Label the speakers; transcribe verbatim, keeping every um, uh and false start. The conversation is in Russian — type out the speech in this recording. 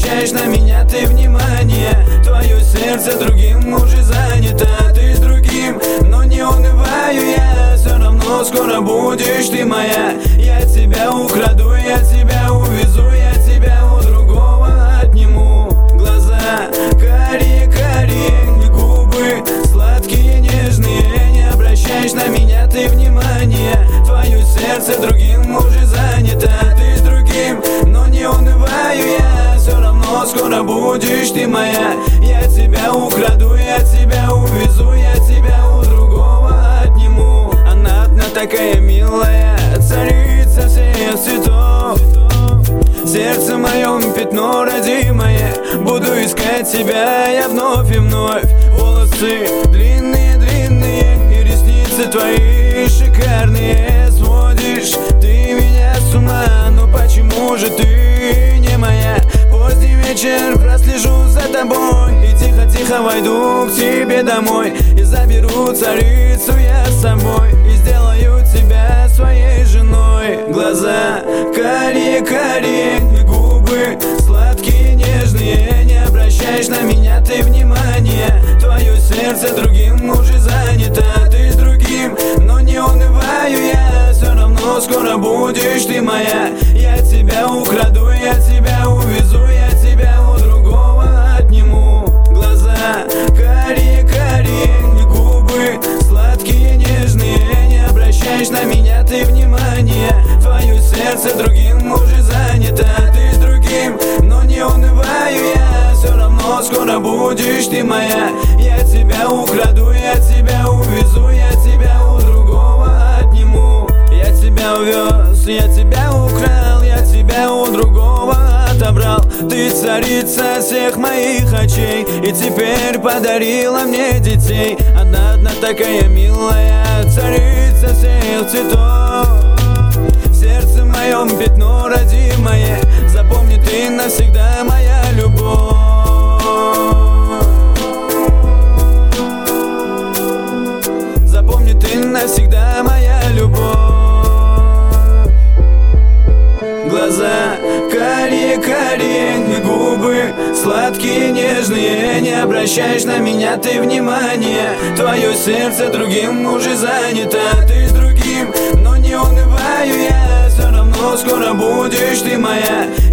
Speaker 1: обращаешь на меня ты внимание. Твое сердце другим уже занято, ты с другим, но не унываю я. Все равно скоро будешь ты моя. Я тебя украду, я тебя увезу, я тебя у другого отниму. Глаза карие, карие, губы сладкие, нежные. Не обращаешь на меня ты внимание. Твое сердце другим уже занято, ты с другим, но не унываю я. Все равно скоро будешь ты моя. Я тебя украду, я тебя увезу, я тебя у другого отниму. Она одна такая милая, царица всех цветов. Сердце моем пятно родимое, буду искать тебя я вновь и вновь. Волосы длинные-длинные и ресницы твои шикарные. Сводишь ты меня с ума, но почему же ты не моя? Поздний вечер прослежу за тобой и тихо-тихо войду к тебе домой. И заберу царицу я с собой и сделаю тебя своей женой. Глаза карие-карие, губы сладкие, нежные. Не обращаешь на меня ты внимание. Твое сердце другим уже занято, ты с другим, но не унываю я. Все равно скоро будешь ты моя. Я тебя украду, я тебя увезу, я тебя у другого отниму. Глаза карие-карие, губы сладкие, нежные. Не обращаешь на меня ты внимание. Твое сердце другим уже занято, ты с другим, но не унываю я. Все равно скоро будешь ты моя. Я тебя украду, я тебя увезу, я тебя у другого отниму. Я тебя увез, я тебя украл, я тебя у другого отобрал. Ты царица всех моих очей и теперь подарила мне детей. Одна одна такая милая, царица всех цветов. В сердце моем пятно родимое, запомни ты навсегда моя любовь. Запомни ты навсегда моя любовь. Глаза карие-карие, губы сладкие, нежные. Не обращаешь на меня ты внимание. Твое сердце другим уже занято, ты с другим, но не унываю я. Все равно скоро будешь ты моя.